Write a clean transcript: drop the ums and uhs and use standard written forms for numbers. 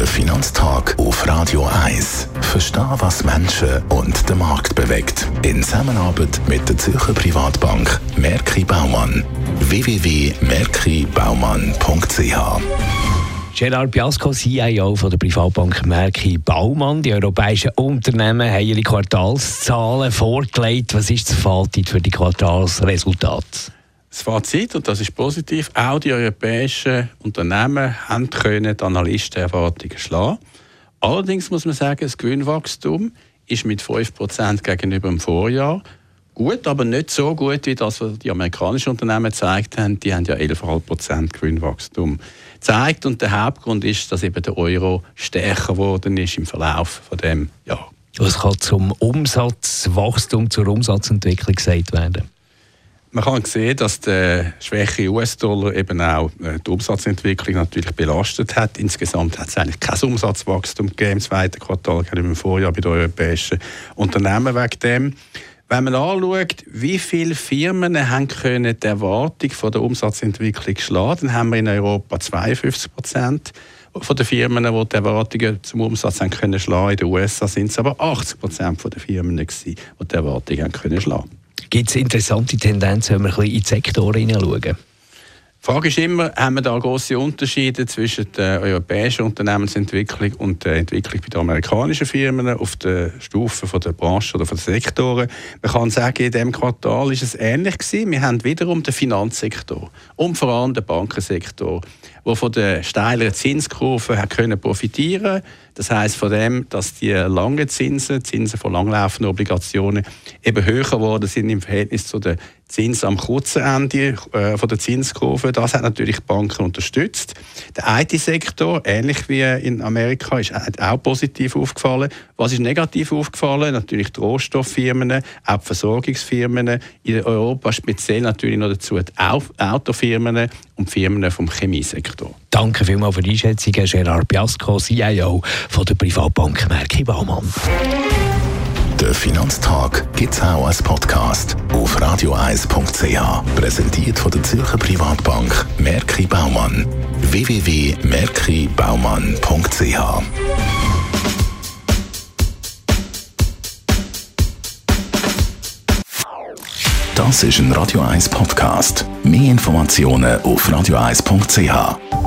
Finanztag auf Radio 1. Verstehen, was Menschen und den Markt bewegt. In Zusammenarbeit mit der Zürcher Privatbank Merki Baumann. www.merkibaumann.ch. Gerard Biasco, CIO von der Privatbank Merki Baumann. Die europäischen Unternehmen haben ihre Quartalszahlen vorgelegt. Was ist das Fazit für die Quartalsresultate? Das Fazit, und das ist positiv, auch die europäischen Unternehmen können die Analystenerwartungen schlagen. Allerdings muss man sagen, das Gewinnwachstum ist mit 5% gegenüber dem Vorjahr gut, aber nicht so gut, wie das, was die amerikanischen Unternehmen gezeigt haben. Die haben ja 11,5% Gewinnwachstum gezeigt. Und der Hauptgrund ist, dass eben der Euro stärker geworden ist im Verlauf von dem Jahr. Was kann zum Umsatzwachstum, zur Umsatzentwicklung gesagt werden? Man kann sehen, dass der schwäche US-Dollar eben auch die Umsatzentwicklung natürlich belastet hat. Insgesamt hat es eigentlich kein Umsatzwachstum gegeben im zweiten Quartal gegenüber dem Vorjahr bei den europäischen Unternehmen wegen dem. Wenn man anschaut, wie viele Firmen haben können die Erwartung von der Umsatzentwicklung schlagen, dann haben wir in Europa 52% von den Firmen, die die Erwartungen zum Umsatz haben können schlagen. In den USA sind es aber 80% von den Firmen, die die Erwartungen haben können schlagen. Gibt es interessante Tendenzen, wenn wir ein bisschen in die Sektoren hineinschauen? Die Frage ist immer, haben wir da grosse Unterschiede zwischen der europäischen Unternehmensentwicklung und der Entwicklung bei den amerikanischen Firmen auf der Stufe von der Branche oder von den Sektoren? Man kann sagen, in diesem Quartal ist es ähnlich gewesen. Wir haben wiederum den Finanzsektor und vor allem den Bankensektor, der von der steileren Zinskurve profitieren konnte. Das heisst von dem, dass die langen Zinsen von langlaufenden Obligationen eben höher geworden sind im Verhältnis zu den Zinsen am kurzen Ende von der Zinskurve. Das hat natürlich die Banken unterstützt. Der IT-Sektor, ähnlich wie in Amerika, ist auch positiv aufgefallen. Was ist negativ aufgefallen? Natürlich die Rohstofffirmen, auch die Versorgungsfirmen. In Europa speziell natürlich noch dazu die Autofirmen und die Firmen vom Chemiesektor. Danke vielmals für die Einschätzung, Gerard Biasco, CIO von der Privatbank Merki Baumann. Der Finanztag gibt es auch als Podcast auf radio1.ch. Präsentiert von der Zürcher Privatbank Merki Baumann. www.merkibaumann.ch. Das ist ein Radio 1 Podcast. Mehr Informationen auf radio1.ch.